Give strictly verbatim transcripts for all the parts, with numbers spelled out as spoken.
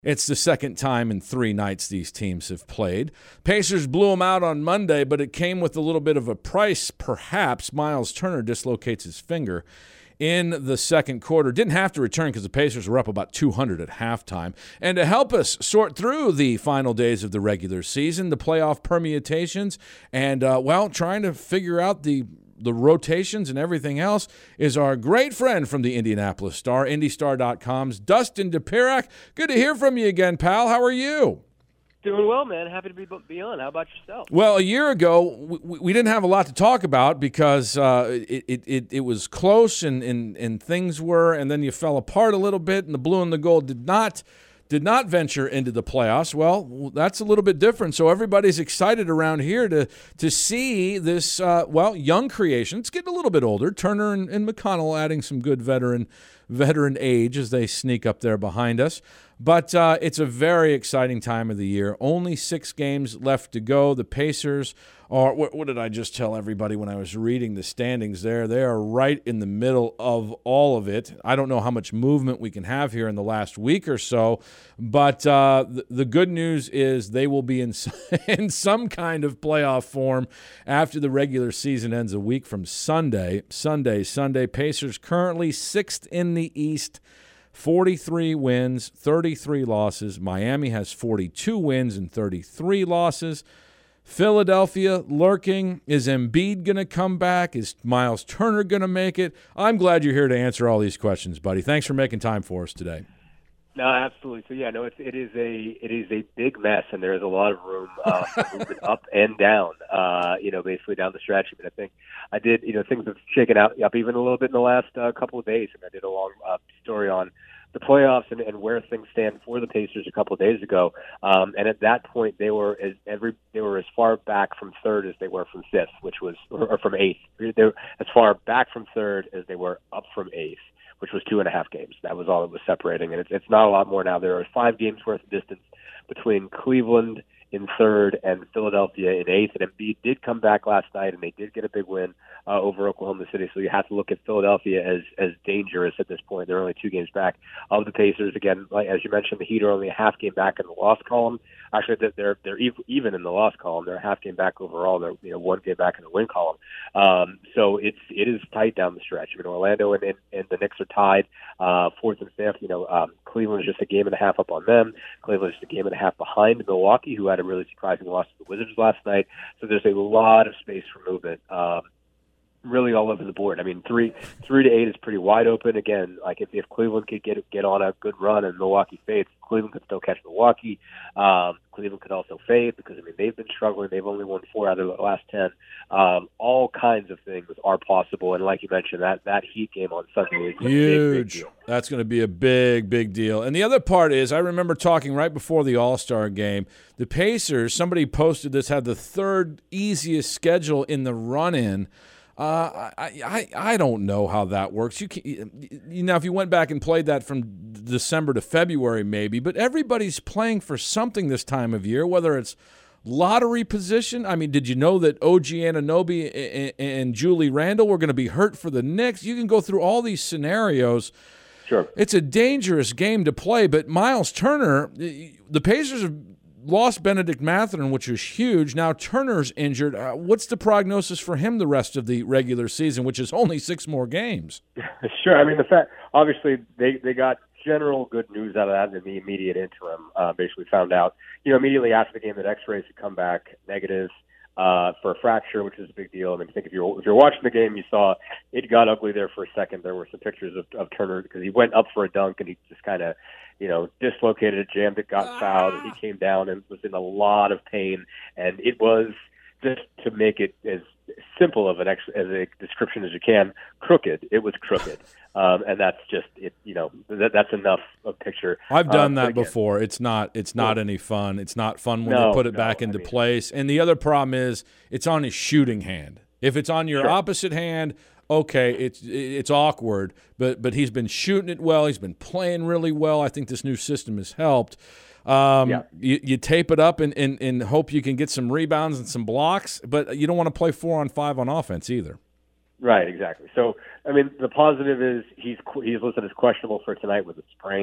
It's the second time in three nights these teams have played. Pacers blew them out on Monday, but it came with a little bit of a price, perhaps. Miles Turner dislocates his finger in the second quarter. Didn't have to return because the Pacers were up about two hundred at halftime. And to help us sort through the final days of the regular season, the playoff permutations, and, uh, well, trying to figure out the the rotations and everything else, is our great friend from the Indianapolis Star, Indy Star dot com's Dustin Dopirak. Good to hear from you again, pal. How are you? Doing well, man. Happy to be, be on. How about yourself? Well, a year ago, we, we didn't have a lot to talk about because uh, it, it, it, it was close and, and, and things were, and then you fell apart a little bit, and the blue and the gold did not did not venture into the playoffs. Well, that's a little bit different. So everybody's excited around here to to see this, uh, well, young creation. It's getting a little bit older. Turner and, and McConnell adding some good veteran veteran age as they sneak up there behind us. But uh, it's a very exciting time of the year. Only six games left to go. The Pacers are, what, what did I just tell everybody when I was reading the standings there? They are right in the middle of all of it. I don't know how much movement we can have here in the last week or so, but uh, the, the good news is they will be in, in some kind of playoff form after the regular season ends a week from Sunday. Sunday, Sunday. Pacers currently sixth in the East. forty-three wins, thirty-three losses. Miami has forty-two wins and thirty-three losses. Philadelphia lurking. Is Embiid going to come back? Is Miles Turner going to make it? I'm glad you're here to answer all these questions, buddy. Thanks for making time for us today. No, absolutely. So yeah, no, it's it is a it is a big mess, and there is a lot of room uh, for movement up and down. Uh, you know, basically down the stretch. But I think I did. You know, things have shaken out up even a little bit in the last uh, couple of days, and I did a long uh, story on the playoffs and, and where things stand for the Pacers a couple of days ago. Um, and at that point, they were as every they were as far back from third as they were from fifth, which was or, or from eighth. They were as far back from third as they were up from eighth, which was two and a half games. That was all that was separating, and it's it's not a lot more now. There are five games worth of distance between Cleveland in third and Philadelphia in eighth. And Embiid did come back last night, and they did get a big win uh, over Oklahoma City. So you have to look at Philadelphia as as dangerous at this point. They're only two games back of the Pacers. Again, like, as you mentioned, the Heat are only a half game back in the loss column. Actually, they're they're even in the loss column. They're a half game back overall. They're you know one game back in the win column. Um, so it's it is tight down the stretch. I mean, Orlando and, and, and the Knicks are tied uh, fourth and fifth. You know, um, Cleveland is just a game and a half up on them. Cleveland is just a game and a half behind Milwaukee, who had a really surprising loss to the Wizards last night. So there's a lot of space for movement. Um, really all over the board. I mean, three three to eight is pretty wide open. Again, like if, if Cleveland could get get on a good run and Milwaukee fades, Cleveland could still catch Milwaukee. Um, Cleveland could also fade because, I mean, they've been struggling. They've only won four out of the last ten. Um, all kinds of things are possible. And like you mentioned, that, that Heat game on Sunday is a huge. Big, big deal. That's going to be a big, big deal. And the other part is, I remember talking right before the All-Star game, the Pacers, somebody posted this, had the third easiest schedule in the run-in. Uh, I, I I don't know how that works. You can, you know, if you went back and played that from December to February, maybe, but everybody's playing for something this time of year, whether it's lottery position. I mean, did you know that O G Anunoby and, and Julie Randle were going to be hurt for the Knicks? You can go through all these scenarios. Sure. It's a dangerous game to play, but Miles Turner, the Pacers have lost Benedict Mathurin, which was huge. Now Turner's injured. Uh, what's the prognosis for him the rest of the regular season, which is only six more games? Sure. I mean, the fact, obviously, they, they got general good news out of that in the immediate interim. Uh, basically found out, you know, immediately after the game that X-rays had come back negative uh, for a fracture, which is a big deal. I mean, I think if you're, if you're watching the game, you saw it got ugly there for a second. There were some pictures of, of Turner because he went up for a dunk and he just kind of, you know, dislocated it, jammed it, got fouled, and he came down and was in a lot of pain. And it was, just to make it as simple of an ex- as a description as you can, crooked. It was crooked. Um, and that's just, it. you know, that, that's enough of picture. I've done um, that again, before. It's not It's not well, any fun. It's not fun when no, they put it no, back into I mean, place. And the other problem is it's on his shooting hand. If it's on your sure. opposite hand, okay, it's it's awkward, but but he's been shooting it well. He's been playing really well. I think this new system has helped. Um, yeah. you, you tape it up and, and, and hope you can get some rebounds and some blocks, but you don't want to play four on five on offense either. Right, exactly. So, I mean, the positive is he's he's listed as questionable for tonight with a sprain.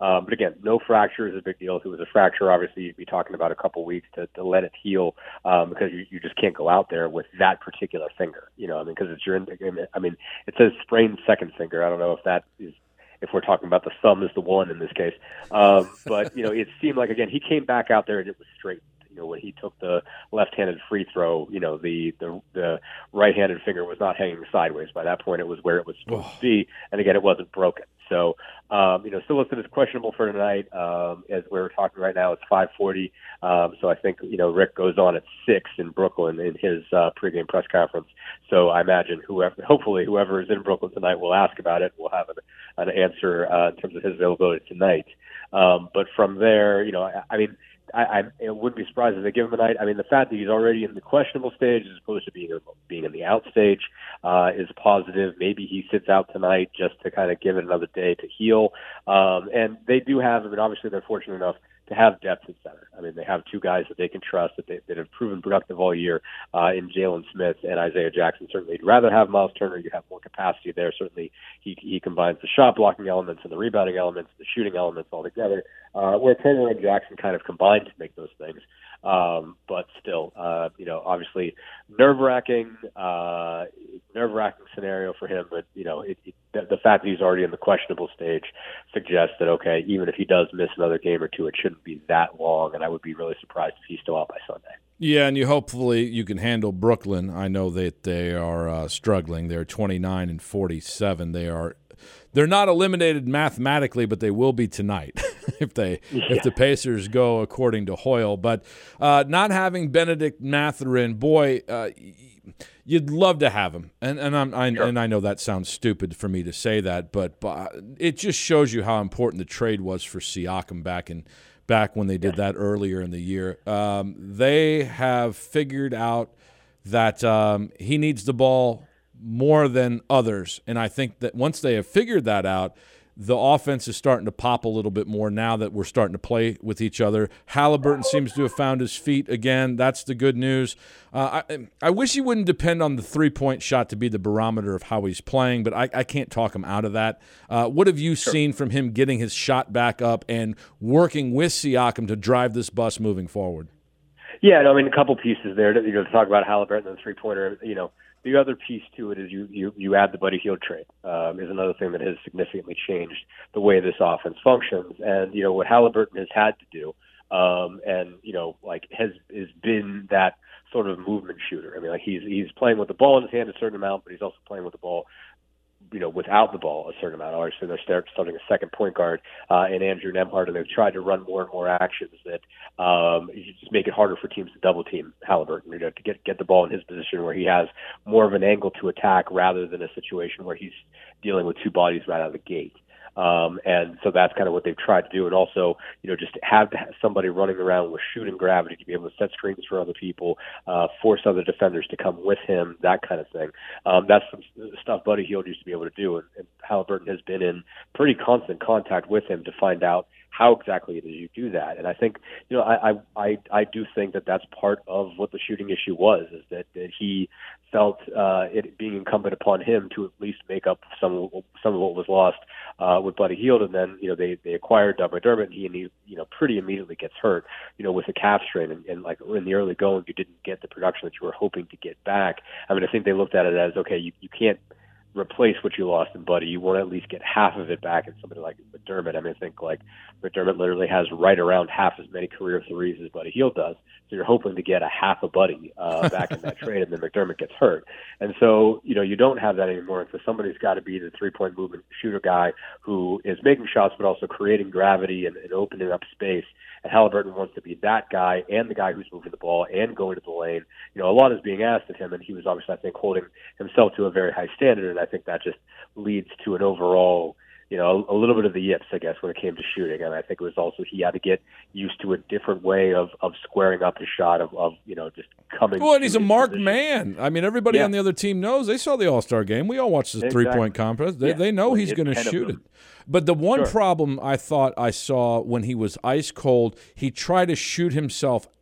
Um, but again, no fracture is a big deal. If it was a fracture, obviously you'd be talking about a couple weeks to, to let it heal um, because you, you just can't go out there with that particular finger. You know, I mean, because it's your, I mean, it says sprained second finger. I don't know if that is, if we're talking about the thumb is the one in this case. Um, but, you know, it seemed like, again, he came back out there and it was straight. You know, when he took the left-handed free throw, you know, the, the, the right-handed finger was not hanging sideways. By that point, it was where it was supposed oh. to be. And again, it wasn't broken. So, um, you know, still listed as questionable for tonight. Um, as we're talking right now, it's five forty. Um, so I think, you know, Rick goes on at six in Brooklyn in his uh, pregame press conference. So I imagine whoever, hopefully whoever is in Brooklyn tonight will ask about it. We'll have an, an answer uh, in terms of his availability tonight. Um, but from there, you know, I, I mean, I, I it wouldn't be surprised if they give him a night. I mean, the fact that he's already in the questionable stage as opposed to being being in the out stage uh, is positive. Maybe he sits out tonight just to kind of give it another day to heal. Um, and they do have, I mean, obviously they're fortunate enough to have depth at center. I mean, they have two guys that they can trust, that, they, that have proven productive all year uh, in Jalen Smith and Isaiah Jackson. Certainly, you'd rather have Miles Turner. You have more capacity there. Certainly, he, he combines the shot blocking elements and the rebounding elements, the shooting elements all together, uh, where Turner and Jackson kind of combine to make those things. Um, but still, uh, you know, obviously nerve-wracking, uh, nerve-wracking scenario for him. But, you know, it, it, the, the fact that he's already in the questionable stage suggests that, okay, even if he does miss another game or two, it shouldn't be that long. And I would be really surprised if he's still out by Sunday. Yeah, and you hopefully you can handle Brooklyn. I know that they are uh, struggling. They're twenty-nine and forty-seven. They are they're not eliminated mathematically, but they will be tonight if they yeah. if the Pacers go according to Hoyle. But uh, not having Benedict Mathurin, boy, uh, you'd love to have him. And and I'm I, sure. and I know that sounds stupid for me to say that, but, but it just shows you how important the trade was for Siakam back in. back when they did that earlier in the year. Um, they have figured out that um, he needs the ball more than others, and I think that once they have figured that out, the offense is starting to pop a little bit more now that we're starting to play with each other. Halliburton seems to have found his feet again. That's the good news. Uh, I, I wish he wouldn't depend on the three-point shot to be the barometer of how he's playing, but I, I can't talk him out of that. Uh, what have you sure. seen from him getting his shot back up and working with Siakam to drive this bus moving forward? Yeah, no, I mean, a couple pieces there. To, you know, to talk about Halliburton and the three-pointer, you know, the other piece to it is you you, you add the Buddy Hield trade um, is another thing that has significantly changed the way this offense functions. And, you know, what Halliburton has had to do um, and, you know, like has, has been that sort of movement shooter. I mean, like he's he's playing with the ball in his hand a certain amount, but he's also playing with the ball you know, without the ball a certain amount. Obviously, they're starting a second point guard uh, in Andrew Nembhard, and they've tried to run more and more actions that um, just make it harder for teams to double team Halliburton, you know, to get get the ball in his position where he has more of an angle to attack rather than a situation where he's dealing with two bodies right out of the gate. Um, and so that's kind of what they've tried to do. And also, you know, just have somebody running around with shooting gravity to be able to set screens for other people, uh, force other defenders to come with him, that kind of thing. Um, that's some stuff Buddy Hield used to be able to do. And, and Halliburton has been in pretty constant contact with him to find out how exactly it is you do that. And I think, you know, I, I, I do think that that's part of what the shooting issue was, is that, that he felt uh, it being incumbent upon him to at least make up some some of what was lost uh, with Buddy Hield. And then, you know, they, they acquired Doug McDermott, and he, and he, you know, pretty immediately gets hurt, you know, with a calf strain. And, and like in the early going, you didn't get the production that you were hoping to get back. I mean, I think they looked at it as, okay, you, you can't replace what you lost in Buddy. You want to at least get half of it back in somebody like McDermott. I mean, I think like McDermott literally has right around half as many career threes as Buddy Hield does. So you're hoping to get a half a Buddy uh, back in that trade, and then McDermott gets hurt. And so, you know, you don't have that anymore. So somebody's got to be the three-point movement shooter guy who is making shots but also creating gravity and, and opening up space. And Halliburton wants to be that guy and the guy who's moving the ball and going to the lane. You know, a lot is being asked of him, and he was obviously, I think, holding himself to a very high standard, and I think that just leads to an overall, you know, a, a little bit of the yips, I guess, when it came to shooting. And I think it was also he had to get used to a different way of, of squaring up his shot, of, of, you know, just coming. Well, and he's a marked position. man. I mean, everybody yeah. on the other team knows. They saw the All-Star game. We all watched the exactly. three-point contest. They, yeah. they know well, he's going to shoot it. But the one sure. problem I thought I saw when he was ice cold, he tried to shoot himself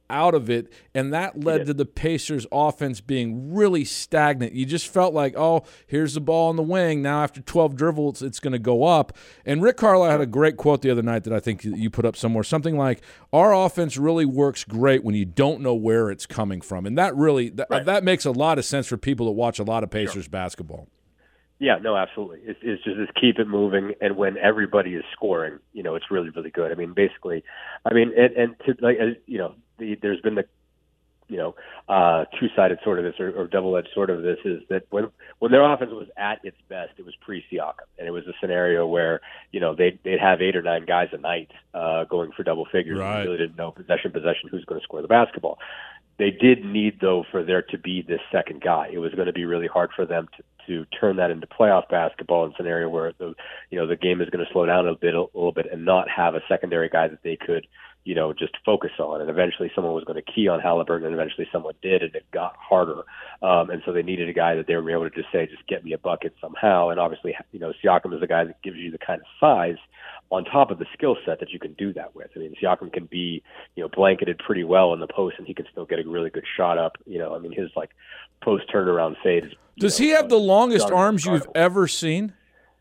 out of it, and that led to the Pacers' offense being really stagnant. You just felt like, oh, here's the ball in the wing. Now after twelve dribbles, it's going to go up. And Rick Carlisle had a great quote the other night that I think you put up somewhere, something like, our offense really works great when you don't know where it's coming from. And that really that, right. that makes a lot of sense for people that watch a lot of Pacers sure. basketball. Yeah, no, absolutely. It's, it's just it's keep it moving, and when everybody is scoring, you know, it's really, really good. I mean, basically, I mean, and, and to like, you know, the, there's been the, you know, uh, two-sided sort of this or, or double-edged sort of this is that when when their offense was at its best, it was pre-Siakam, and it was a scenario where you know they'd they'd have eight or nine guys a night uh, going for double figures. Right. You really didn't know possession possession who's going to score the basketball. They did need, though, for there to be this second guy. It was going to be really hard for them to, to turn that into playoff basketball in a scenario where the you know the game is going to slow down a bit, a little bit, and not have a secondary guy that they could you know just focus on. And eventually, someone was going to key on Halliburton, and eventually, someone did, and it got harder. Um, and so they needed a guy that they were able to just say, just get me a bucket somehow. And obviously, you know, Siakam is a guy that gives you the kind of size on top of the skill set that you can do that with. I mean, Siakam can be, you know, blanketed pretty well in the post, and he can still get a really good shot up. You know, I mean, his like post turnaround fade is. Does know, he have uh, the longest arms you've ever seen?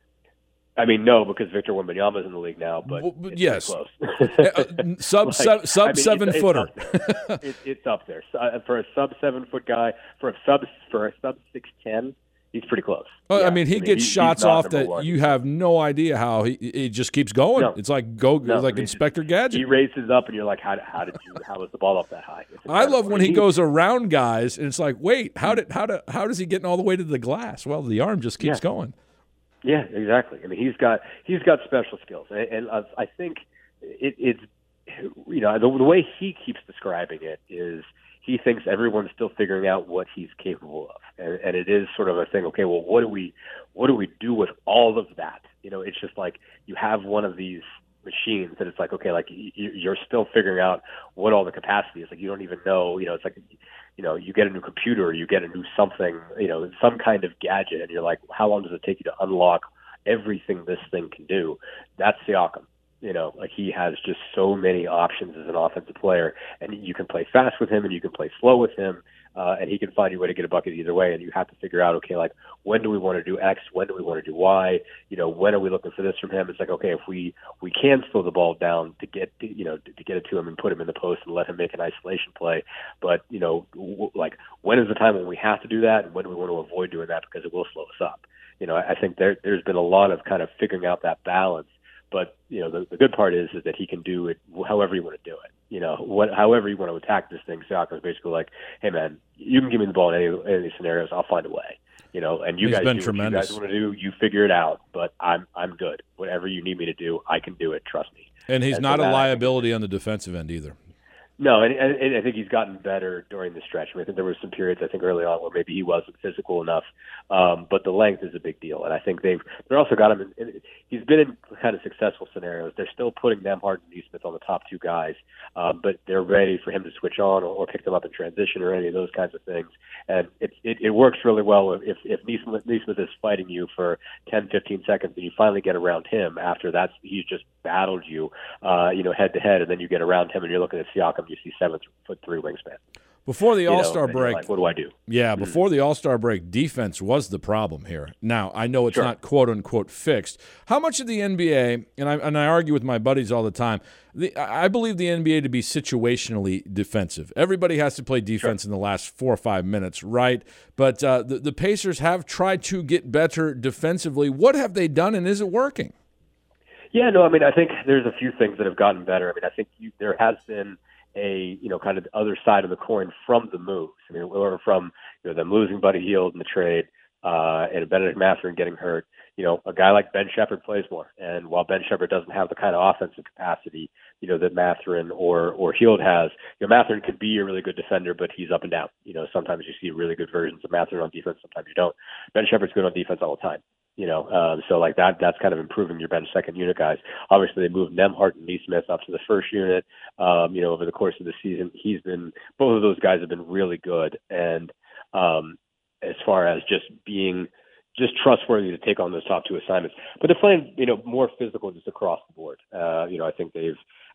I mean, no, because Victor Wembanyama is in the league now, but well, it's yes, close. uh, sub like, sub, sub I mean, seven it's, footer. It's, it, it's up there uh, for a sub seven foot guy. For a sub for a sub six ten. He's pretty close. Well, yeah. I mean, he I mean, gets he, shots off that one. You have no idea how he it just keeps going. No. It's like go no, like I mean, Inspector Gadget. He races up, and you're like, how, how did you? How was the ball up that high? I love when he goes around guys, and it's like, wait, how did how did how does he getting all the way to the glass? Well, the arm just keeps yeah. going. Yeah, exactly. I mean, he's got he's got special skills, and, and uh, I think it, it's you know the, the way he keeps describing it is. He thinks everyone's still figuring out what he's capable of, and, and it is sort of a thing. Okay, well, what do we, what do we do with all of that? You know, it's just like you have one of these machines that it's like, okay, like you're still figuring out what all the capacity is. Like you don't even know. You know, it's like, you know, you get a new computer, or you get a new something, you know, some kind of gadget, and you're like, how long does it take you to unlock everything this thing can do? That's Siakam. You know, like he has just so many options as an offensive player, and you can play fast with him and you can play slow with him, uh, and he can find a way to get a bucket either way. And you have to figure out, okay, like when do we want to do X? When do we want to do Y? You know, when are we looking for this from him? It's like, okay, if we, we can slow the ball down to get, to, you know, to, to get it to him and put him in the post and let him make an isolation play. But, you know, w- like when is the time when we have to do that? And when do we want to avoid doing that because it will slow us up? You know, I think there, there's been a lot of kind of figuring out that balance. But, you know, the, the good part is is that he can do it however you want to do it. You know, what, however you want to attack this thing, Siakam's basically like, hey, man, you can give me the ball in any, any of these scenarios. I'll find a way. You know, and you He's guys do tremendous. What you guys want to do. You figure it out. But I'm I'm good. Whatever you need me to do, I can do it. Trust me. And he's and not so a liability on the defensive end either. No, and, and I think he's gotten better during the stretch. I, mean, I think there were some periods, I think, early on where maybe he wasn't physical enough, um, but the length is a big deal. And I think they've they're also got him in, in he's been in kind of successful scenarios. They're still putting Nembhard and Nesmith on the top two guys, um, but they're ready for him to switch on or, or pick them up in transition or any of those kinds of things. And it it, it works really well if if Nesmith, Nesmith is fighting you for ten, fifteen seconds and you finally get around him after that's he's just battled you, uh, you know, head to head, and then you get around him and you're looking at Siakam, you see seven foot three wingspan. Before the All-Star you know, break, like, what do I do? Yeah, before mm-hmm. the All-Star break, defense was the problem here. Now, I know it's sure. not quote-unquote fixed. How much of the N B A, and I, and I argue with my buddies all the time, the, I believe the N B A to be situationally defensive. Everybody has to play defense sure. in the last four or five minutes, right? But uh, the, the Pacers have tried to get better defensively. What have they done, and is it working? Yeah, no, I mean, I think there's a few things that have gotten better. I mean, I think you, there has been a, you know, kind of the other side of the coin from the moves. I mean, or from, you know, them losing Buddy Hield in the trade uh, and Benedict Mathurin getting hurt. You know, a guy like Ben Shepherd plays more. And while Ben Shepherd doesn't have the kind of offensive capacity, you know, that Mathurin or, or Hield has, you know, Mathurin could be a really good defender, but he's up and down. You know, sometimes you see really good versions of Mathurin on defense, sometimes you don't. Ben Shepherd's good on defense all the time. You know, um, so like that, that's kind of improving your bench second unit guys. Obviously, they moved Nembhard and Nesmith up to the first unit. Um, you know, over the course of the season, he's been both of those guys have been really good. And um, as far as just being just trustworthy to take on those top two assignments, but they're playing, you know, more physical just across the board. Uh, you know, I think they've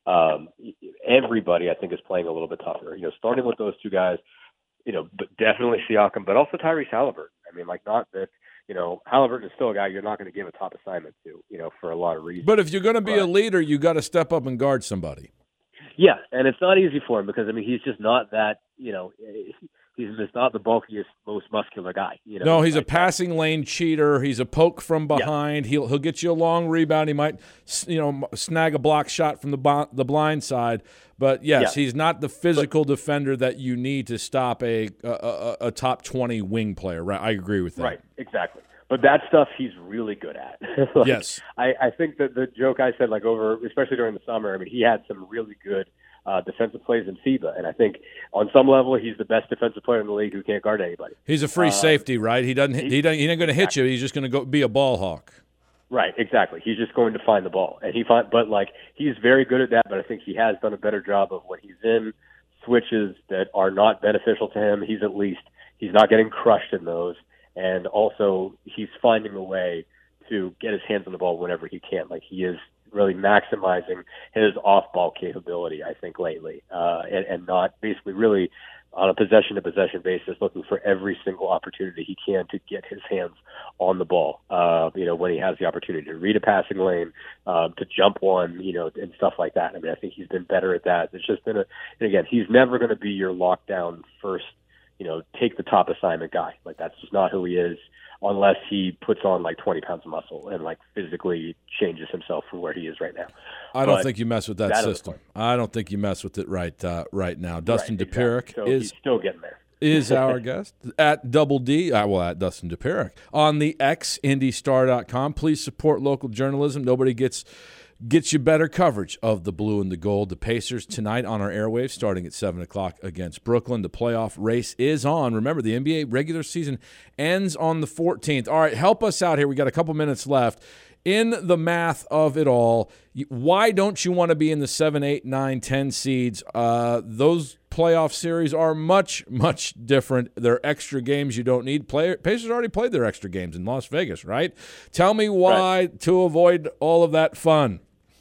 um, everybody I think is playing a little bit tougher. You know, starting with those two guys, you know, but definitely Siakam, but also Tyrese Halliburton. I mean, like not that, you know, Halliburton is still a guy you're not going to give a top assignment to, you know, for a lot of reasons. But if you're going to be but, a leader, you got to step up and guard somebody. Yeah, and it's not easy for him because, I mean, he's just not that, you know, he's just not the bulkiest, most muscular guy. You know, no, he's like a passing that. lane cheater. He's a poke from behind. Yeah. He'll he'll get you a long rebound. He might, you know, snag a block shot from the the blind side. But yes, yeah. he's not the physical but, defender that you need to stop a a, a a top twenty wing player. Right, I agree with that. Right, exactly. But that stuff he's really good at. like, yes, I, I think that the joke I said, like over, especially during the summer. I mean, he had some really good uh, defensive plays in FIBA, and I think on some level he's the best defensive player in the league who can't guard anybody. He's a free uh, safety, right? He doesn't. He, he doesn't. He ain't going to hit you. He's just going to go be a ball hawk. Right, exactly. He's just going to find the ball, and he find. But like he's very good at that. But I think he has done a better job of when he's in switches that are not beneficial to him. He's at least he's not getting crushed in those. And also, he's finding a way to get his hands on the ball whenever he can. Like, he is really maximizing his off-ball capability, I think, lately, uh, and, and not basically really on a possession-to-possession basis looking for every single opportunity he can to get his hands on the ball, uh, you know, when he has the opportunity to read a passing lane, uh, to jump one, you know, and stuff like that. I mean, I think he's been better at that. It's just been a – and again, he's never going to be your lockdown first – you know, take the top assignment guy. Like, that's just not who he is unless he puts on, like, twenty pounds of muscle and, like, physically changes himself from where he is right now. I don't but think you mess with that, that system. I don't think you mess with it right uh, right now. Dustin right, Dopirak exactly. so is he's still getting there. is our guest at Double D, uh, well, at Dustin Dopirak on the X, Indy Star dot com. Please support local journalism. Nobody gets Gets you better coverage of the blue and the gold. The Pacers tonight on our airwaves starting at seven o'clock against Brooklyn. The playoff race is on. Remember, the N B A regular season ends on the fourteenth. All right, help us out here. We got a couple minutes left. In the math of it all, why don't you want to be in the seven, eight, nine, ten seeds? Uh, those playoff series are much, much different. They're extra games you don't need. Player, Pacers already played their extra games in Las Vegas, right? Tell me why right. to avoid all of that fun.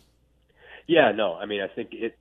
Yeah, no, I mean, I think it,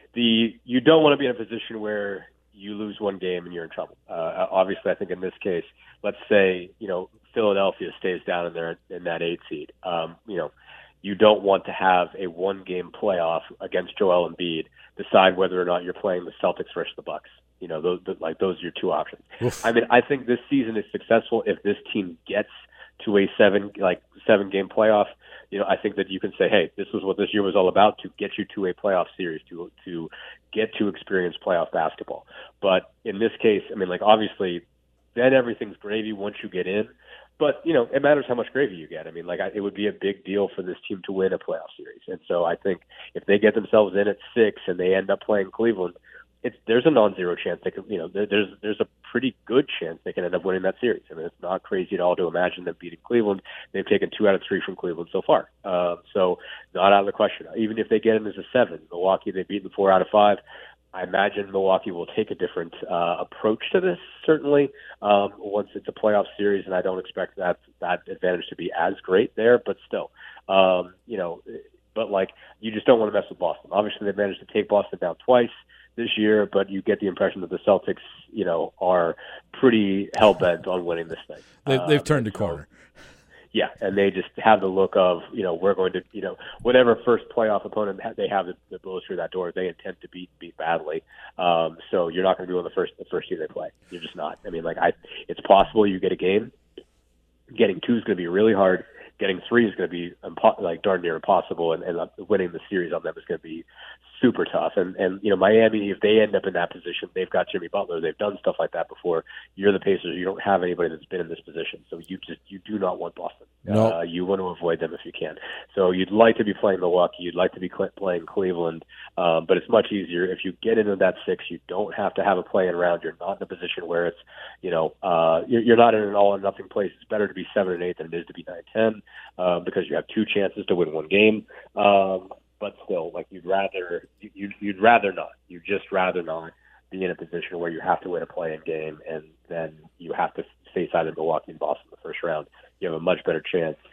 the you don't want to be in a position where you lose one game and you're in trouble. Uh, obviously, I think in this case, let's say, you know, Philadelphia stays down in there in that eight seed. Um, you know, you don't want to have a one-game playoff against Joel Embiid decide whether or not you're playing the Celtics versus the Bucks. You know, those like those are your two options. Oof. I mean, I think this season is successful if this team gets to a seven like seven game playoff. You know, I think that you can say, hey, this was what this year was all about, to get you to a playoff series, to to get to experience playoff basketball. But in this case, I mean, like, obviously, then everything's gravy once you get in. But, you know, it matters how much gravy you get. I mean, like, I, it would be a big deal for this team to win a playoff series. And so I think if they get themselves in at six and they end up playing Cleveland, it's there's a non-zero chance they can, you know, there, there's there's a pretty good chance they can end up winning that series. I mean, it's not crazy at all to imagine them beating Cleveland. They've taken two out of three from Cleveland so far, uh, so not out of the question. Even if they get in as a seven, Milwaukee they've beaten four out of five. I imagine Milwaukee will take a different uh, approach to this, certainly, um, once it's a playoff series, and I don't expect that that advantage to be as great there, but still, um, you know, but like you just don't want to mess with Boston. Obviously, they've managed to take Boston down twice this year, but you get the impression that the Celtics, you know, are pretty hell-bent on winning this thing. They've, they've um, turned a so, corner. Yeah, and they just have the look of, you know, we're going to, you know, whatever first playoff opponent they have that blows through that door, they intend to beat beat badly. Um, so you're not going to be on the first the first team they play. You're just not. I mean, like, I, it's possible you get a game. Getting two is going to be really hard. Getting three is going to be impo- like darn near impossible, and, and winning the series on them is going to be super tough. And, and you know, Miami, if they end up in that position, they've got Jimmy Butler. They've done stuff like that before. You're the Pacers. You don't have anybody that's been in this position, so you just you do not want Boston. Nope. Uh, you want to avoid them if you can. So you'd like to be playing Milwaukee. You'd like to be cl- playing Cleveland, um, but it's much easier if you get into that six. You don't have to have a play-in round. You're not in a position where it's, you know, uh, you're, you're not in an all-or-nothing place. It's better to be seven and eight than it is to be nine ten, uh, because you have two chances to win one game. Um, but still, like, you'd rather you'd, you'd rather not. You'd just rather not be in a position where you have to win a play-in game and then you have to face either Milwaukee and Boston in the first round. You have a much better chance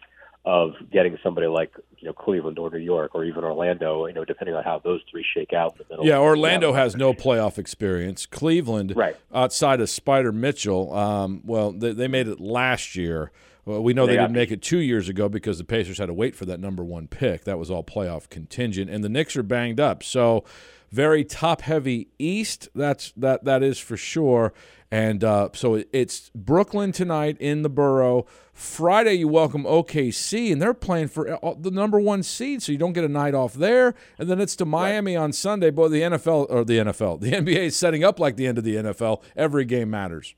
of getting somebody like, you know, Cleveland or New York or even Orlando, you know, depending on how those three shake out in the middle. Yeah, Orlando has no playoff experience. Cleveland, right, outside of Spider Mitchell, um, well, they, they made it last year. Well, we know they, they didn't make it two years ago because the Pacers had to wait for that number one pick. That was all playoff contingent, and the Knicks are banged up. So very top-heavy East, that's that that is for sure. And uh, so it's Brooklyn tonight in the Borough. Friday you welcome O K C, and they're playing for the number one seed, so you don't get a night off there. And then it's to Miami right. on Sunday. Boy, the N F L or the N F L, the N B A is setting up like the end of the N F L. Every game matters.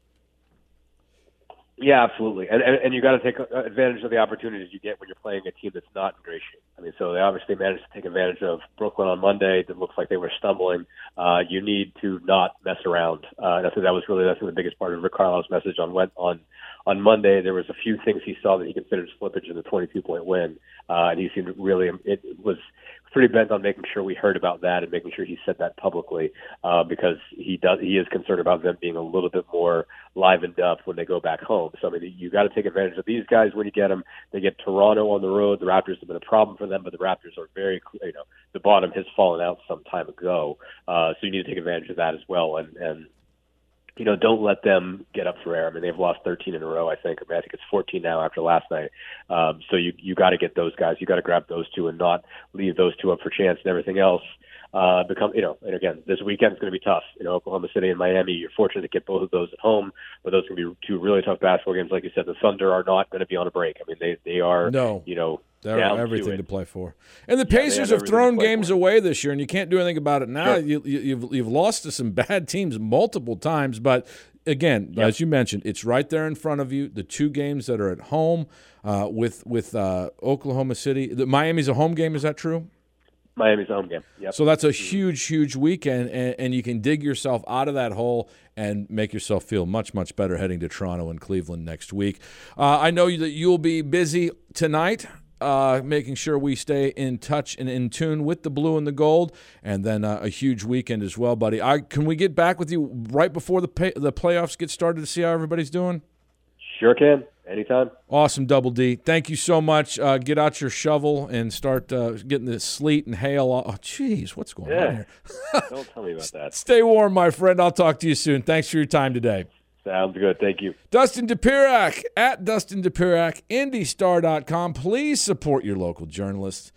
Yeah, absolutely, and and, and you got to take advantage of the opportunities you get when you're playing a team that's not in great shape. I mean, so they obviously managed to take advantage of Brooklyn on Monday. It looks like they were stumbling. Uh, you need to not mess around. Uh, and I think that was really that's the biggest part of Rick Carlisle's message on on on Monday. There was a few things he saw that he considered slippage in the twenty-two point win, uh, and he seemed really it was pretty bent on making sure we heard about that and making sure he said that publicly uh, because he does he is concerned about them being a little bit more livened up when they go back home. So I mean, you got to take advantage of these guys when you get them. They get Toronto on the road. The Raptors have been a problem for them, but the Raptors are very, you know, the bottom has fallen out some time ago. Uh, so you need to take advantage of that as well. And, and, you know, don't let them get up for air. I mean, they've lost thirteen in a row, I think. I mean, I think it's fourteen now after last night. Um, so you, you got to get those guys. You got to grab those two and not leave those two up for chance, and everything else uh, become, you know, and again, this weekend is going to be tough. You know, Oklahoma City and Miami, you're fortunate to get both of those at home, but those are going to be two really tough basketball games. Like you said, the Thunder are not going to be on a break. I mean, they, they are, no. you know, They have everything to, to play for. And the yeah, Pacers have have thrown games for. away this year, and you can't do anything about it now. Sure. You, you, you've, you've lost to some bad teams multiple times, but again, yep. as you mentioned, it's right there in front of you. The two games that are at home uh, with with uh, Oklahoma City. The, Miami's a home game, is that true? Miami's a home game, yep. So that's a huge, huge weekend, and, and you can dig yourself out of that hole and make yourself feel much, much better heading to Toronto and Cleveland next week. Uh, I know that you'll be busy tonight. Uh, making sure we stay in touch and in tune with the blue and the gold, and then uh, a huge weekend as well, buddy. I, can we get back with you right before the pay, the playoffs get started to see how everybody's doing? Sure can. Anytime. Awesome, Double D. Thank you so much. Uh, get out your shovel and start uh, getting the sleet and hail. Oh, jeez, what's going yeah. on here? Don't tell me about that. Stay warm, my friend. I'll talk to you soon. Thanks for your time today. Sounds good. Thank you. Dustin Dopirak at Dustin Dopirak, Indy Star dot com. Please support your local journalists.